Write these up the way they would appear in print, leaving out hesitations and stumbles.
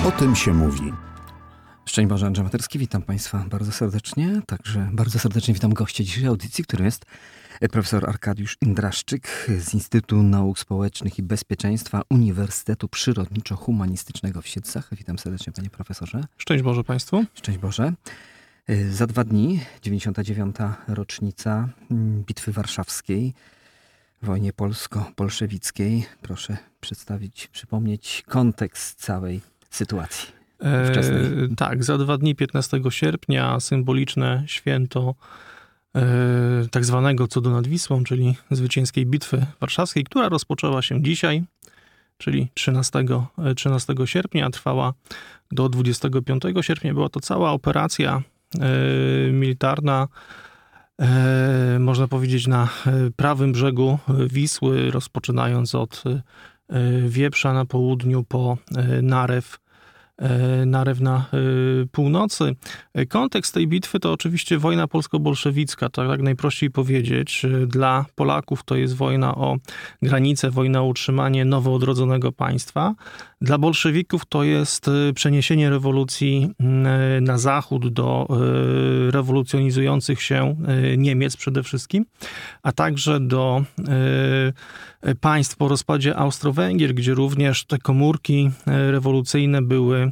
O tym się mówi. Szczęść Boże, Andrzej Materski, witam Państwa bardzo serdecznie. Także bardzo serdecznie witam gościa dzisiejszej audycji, którym jest profesor Arkadiusz Indraszczyk z Instytutu Nauk Społecznych i Bezpieczeństwa Uniwersytetu Przyrodniczo-Humanistycznego w Siedlcach. Witam serdecznie, panie profesorze. Szczęść Boże Państwu. Szczęść Boże. Za 2 dni, 99. rocznica Bitwy Warszawskiej, wojnie polsko-bolszewickiej. Proszę przypomnieć kontekst całej sytuacji ówczesnej. Tak, za 2 dni, 15 sierpnia, symboliczne święto tak zwanego cudu nad Wisłą, czyli zwycięskiej Bitwy Warszawskiej, która rozpoczęła się dzisiaj, czyli 13 sierpnia, trwała do 25 sierpnia. Była to cała operacja militarna, można powiedzieć, na prawym brzegu Wisły, rozpoczynając od Wieprza na południu po Narew na północy. Kontekst tej bitwy to oczywiście wojna polsko-bolszewicka, tak najprościej powiedzieć. Dla Polaków to jest wojna o granicę, wojna o utrzymanie nowo odrodzonego państwa. Dla bolszewików to jest przeniesienie rewolucji na zachód do rewolucjonizujących się Niemiec przede wszystkim, a także do państw po rozpadzie Austro-Węgier, gdzie również te komórki rewolucyjne były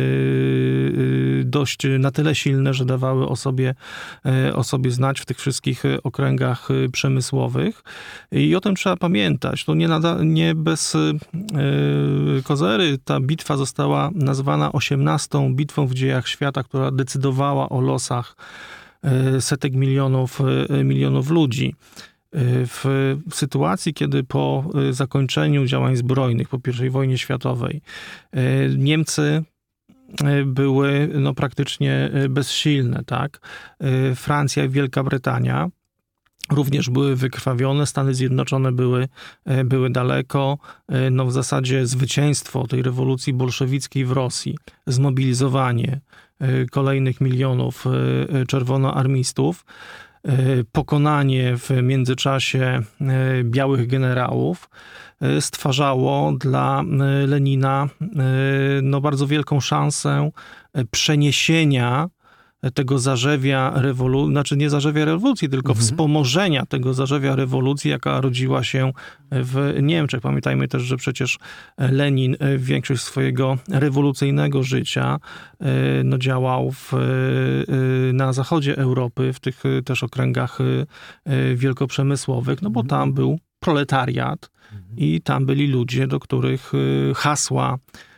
dość na tyle silne, że dawały o sobie znać w tych wszystkich okręgach przemysłowych. I o tym trzeba pamiętać. To nie bez kozery ta bitwa została nazwana 18. bitwą w dziejach świata, która decydowała o losach setek milionów ludzi. W sytuacji, kiedy po zakończeniu działań zbrojnych, po I wojnie światowej, Niemcy były praktycznie bezsilne, tak? Francja i Wielka Brytania również były wykrwawione, Stany Zjednoczone były daleko. W zasadzie zwycięstwo tej rewolucji bolszewickiej w Rosji, zmobilizowanie kolejnych milionów czerwonoarmistów, pokonanie w międzyczasie białych generałów stwarzało dla Lenina bardzo wielką szansę przeniesienia tego zarzewia rewolucji, znaczy nie zarzewia rewolucji, tylko wspomożenia tego zarzewia rewolucji, jaka rodziła się w Niemczech. Pamiętajmy też, że przecież Lenin większość swojego rewolucyjnego życia działał na zachodzie Europy, w tych też okręgach wielkoprzemysłowych, bo tam był proletariat i tam byli ludzie, do których hasła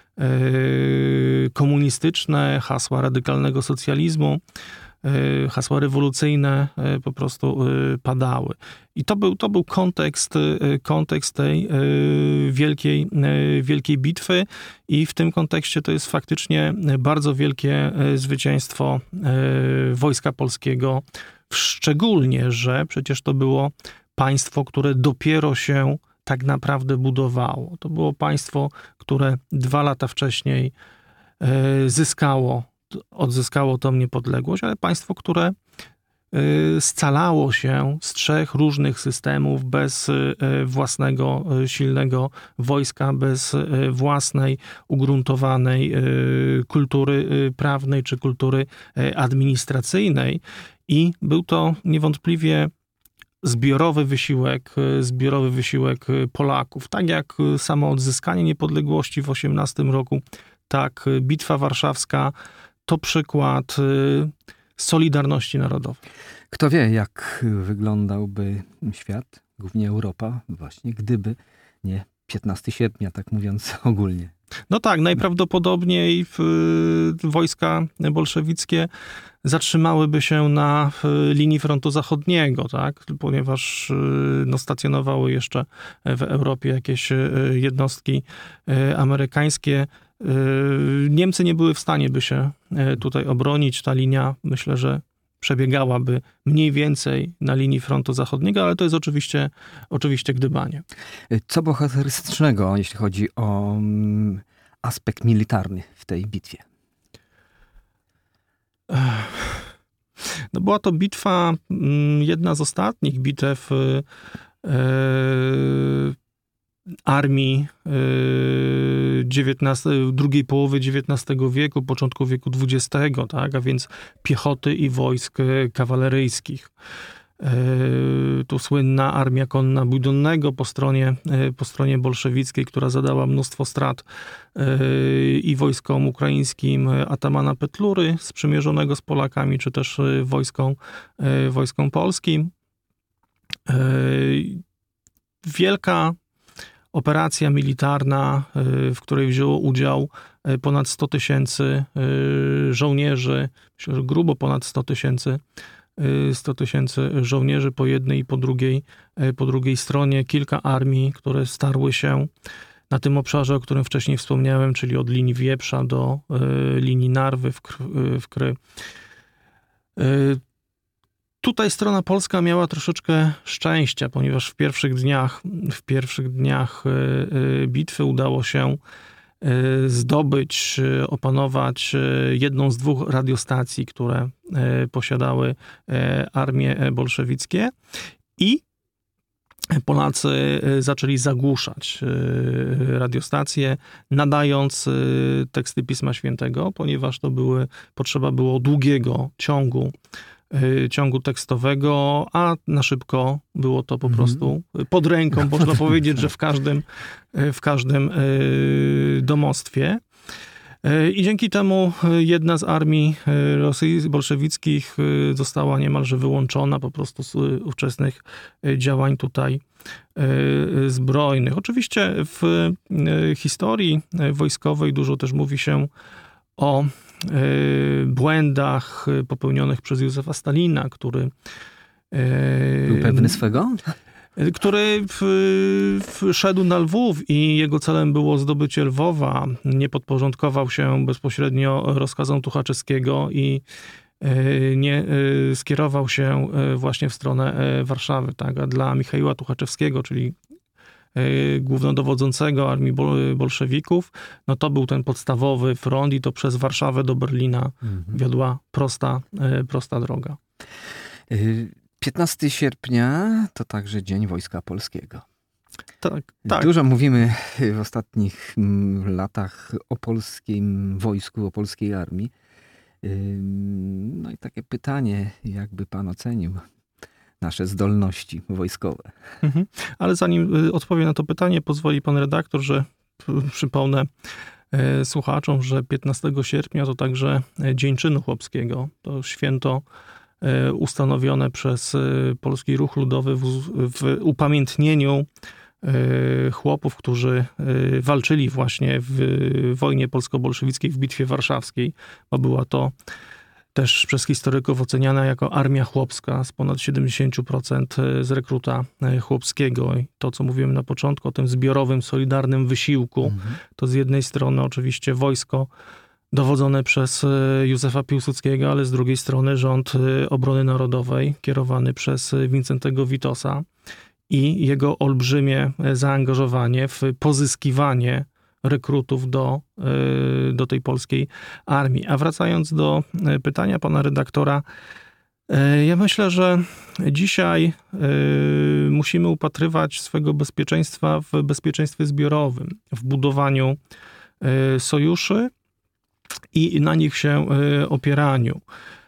komunistyczne, hasła radykalnego socjalizmu, hasła rewolucyjne po prostu padały. I to był kontekst tej wielkiej bitwy i w tym kontekście to jest faktycznie bardzo wielkie zwycięstwo Wojska Polskiego, szczególnie, że przecież to było państwo, które dopiero się tak naprawdę budowało. To było państwo, które 2 lata wcześniej odzyskało tą niepodległość, ale państwo, które scalało się z 3 różnych systemów, bez własnego silnego wojska, bez własnej ugruntowanej kultury prawnej czy kultury administracyjnej. I był to niewątpliwie zbiorowy wysiłek Polaków. Tak jak samo odzyskanie niepodległości w 18 roku, tak Bitwa Warszawska to przykład solidarności narodowej. Kto wie, jak wyglądałby świat, głównie Europa, właśnie gdyby nie 15 sierpnia, tak mówiąc ogólnie. Najprawdopodobniej wojska bolszewickie zatrzymałyby się na linii frontu zachodniego, tak? Ponieważ stacjonowały jeszcze w Europie jakieś jednostki amerykańskie. Niemcy nie były w stanie by się tutaj obronić. Ta linia, myślę, że przebiegałaby mniej więcej na linii frontu zachodniego, ale to jest oczywiście gdybanie. Co bohaterystycznego, jeśli chodzi o aspekt militarny w tej bitwie? Była to bitwa, jedna z ostatnich bitew armii drugiej połowy XIX wieku, początku wieku XX, tak, a więc piechoty i wojsk kawaleryjskich. Tu słynna armia konna Buidonnego po stronie bolszewickiej, która zadała mnóstwo strat i wojskom ukraińskim atamana Petlury sprzymierzonego z Polakami, czy też wojskom polskim. Wielka operacja militarna, w której wzięło udział ponad 100 000 żołnierzy, myślę, że grubo ponad 100 000 żołnierzy po jednej i po drugiej stronie, kilka armii, które starły się na tym obszarze, o którym wcześniej wspomniałem, czyli od linii Wieprza do linii Narwy w Kry. Tutaj strona polska miała troszeczkę szczęścia, ponieważ w pierwszych dniach bitwy udało się zdobyć, opanować jedną z 2 radiostacji, które posiadały armie bolszewickie, i Polacy zaczęli zagłuszać radiostacje, nadając teksty Pisma Świętego, ponieważ potrzeba było długiego ciągu tekstowego, a na szybko było to po prostu pod ręką, można powiedzieć, że w każdym domostwie. I dzięki temu jedna z armii bolszewickich została niemalże wyłączona po prostu z ówczesnych działań tutaj zbrojnych. Oczywiście w historii wojskowej dużo też mówi się o błędach popełnionych przez Józefa Stalina, który był pewny swego? Który szedł na Lwów i jego celem było zdobycie Lwowa. Nie podporządkował się bezpośrednio rozkazom Tuchaczewskiego i nie skierował się właśnie w stronę Warszawy. Tak? A dla Michaiła Tuchaczewskiego, czyli głównodowodzącego armii bolszewików, no to był ten podstawowy front i to przez Warszawę do Berlina wiodła prosta droga. 15 sierpnia to także Dzień Wojska Polskiego. Tak. Dużo mówimy w ostatnich latach o polskim wojsku, o polskiej armii. No i takie pytanie, jakby pan ocenił nasze zdolności wojskowe? Ale zanim odpowiem na to pytanie, pozwoli pan redaktor, że przypomnę słuchaczom, że 15 sierpnia to także Dzień Czynu Chłopskiego. To święto ustanowione przez Polski Ruch Ludowy w upamiętnieniu chłopów, którzy walczyli właśnie w wojnie polsko-bolszewickiej, w Bitwie Warszawskiej, bo była to też przez historyków oceniana jako armia chłopska z ponad 70% z rekruta chłopskiego. I to, co mówiłem na początku o tym zbiorowym, solidarnym wysiłku, to z jednej strony oczywiście wojsko dowodzone przez Józefa Piłsudskiego, ale z drugiej strony rząd obrony narodowej kierowany przez Wincentego Witosa i jego olbrzymie zaangażowanie w pozyskiwanie rekrutów do tej polskiej armii. A wracając do pytania pana redaktora, ja myślę, że dzisiaj musimy upatrywać swego bezpieczeństwa w bezpieczeństwie zbiorowym, w budowaniu sojuszy i na nich się opieraniu.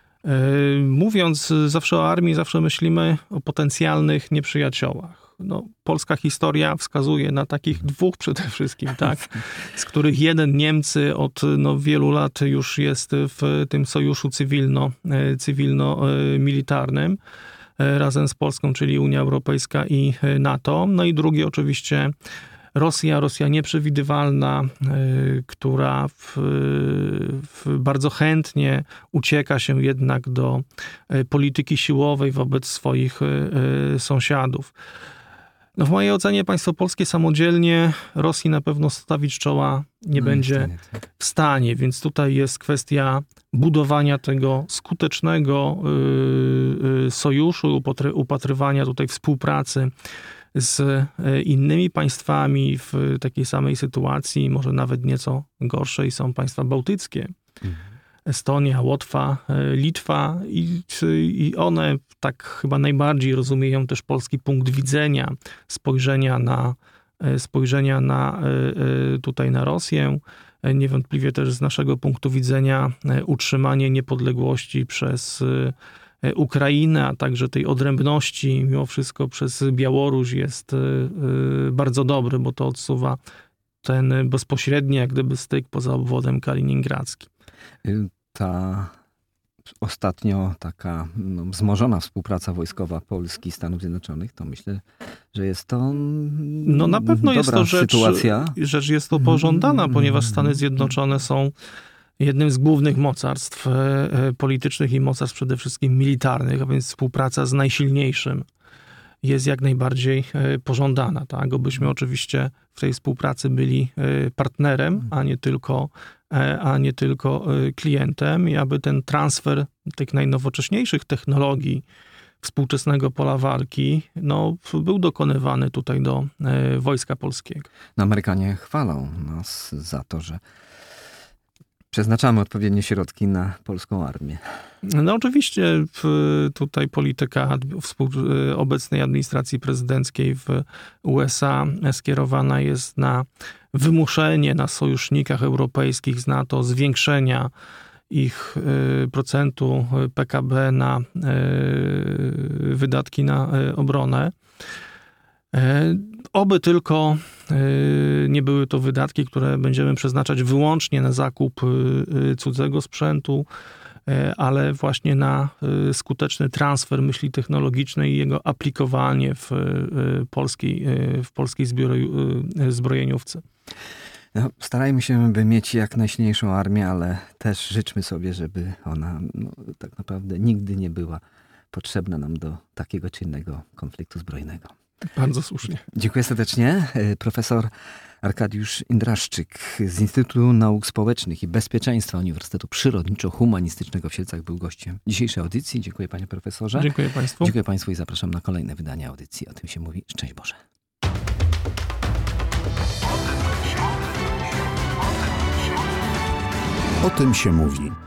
Mówiąc zawsze o armii, zawsze myślimy o potencjalnych nieprzyjaciołach. No, polska historia wskazuje na takich 2 przede wszystkim, tak? Z których jeden, Niemcy, od wielu lat już jest w tym sojuszu cywilno-militarnym razem z Polską, czyli Unia Europejska i NATO. No i drugi oczywiście Rosja nieprzewidywalna, która bardzo chętnie ucieka się jednak do polityki siłowej wobec swoich sąsiadów. No w mojej ocenie państwo polskie samodzielnie Rosji na pewno stawić czoła nie będzie w stanie, więc tutaj jest kwestia budowania tego skutecznego sojuszu, upatrywania tutaj współpracy z innymi państwami w takiej samej sytuacji, może nawet nieco gorszej są państwa bałtyckie. Estonia, Łotwa, Litwa i one tak chyba najbardziej rozumieją też polski punkt widzenia, spojrzenia na spojrzenia tutaj na Rosję. Niewątpliwie też z naszego punktu widzenia utrzymanie niepodległości przez Ukrainę, a także tej odrębności mimo wszystko przez Białoruś jest bardzo dobry, bo to odsuwa ten bezpośredni jak gdyby styk poza obwodem kaliningradzkim. Ta ostatnio taka wzmożona współpraca wojskowa Polski i Stanów Zjednoczonych, to myślę, że jest to na pewno jest to rzecz jest to pożądana, ponieważ Stany Zjednoczone są jednym z głównych mocarstw politycznych i mocarstw przede wszystkim militarnych, a więc współpraca z najsilniejszym jest jak najbardziej pożądana. Tak? Obyśmy oczywiście w tej współpracy byli partnerem, a nie tylko klientem i aby ten transfer tych najnowocześniejszych technologii współczesnego pola walki był dokonywany tutaj do Wojska Polskiego. Amerykanie chwalą nas za to, że przeznaczamy odpowiednie środki na polską armię. Oczywiście tutaj polityka obecnej administracji prezydenckiej w USA skierowana jest na wymuszenie na sojusznikach europejskich z NATO zwiększenia ich procentu PKB na wydatki na obronę. Oby tylko nie były to wydatki, które będziemy przeznaczać wyłącznie na zakup cudzego sprzętu, ale właśnie na skuteczny transfer myśli technologicznej i jego aplikowanie w polskiej zbrojeniówce. Starajmy się, by mieć jak najsilniejszą armię, ale też życzmy sobie, żeby ona tak naprawdę nigdy nie była potrzebna nam do takiego czy innego konfliktu zbrojnego. Bardzo słusznie. Dziękuję serdecznie. Profesor Arkadiusz Indraszczyk z Instytutu Nauk Społecznych i Bezpieczeństwa Uniwersytetu Przyrodniczo-Humanistycznego w Siedlcach był gościem dzisiejszej audycji. Dziękuję panie profesorze. Dziękuję państwu. Dziękuję państwu i zapraszam na kolejne wydanie audycji. O tym się mówi. Szczęść Boże. O tym się mówi.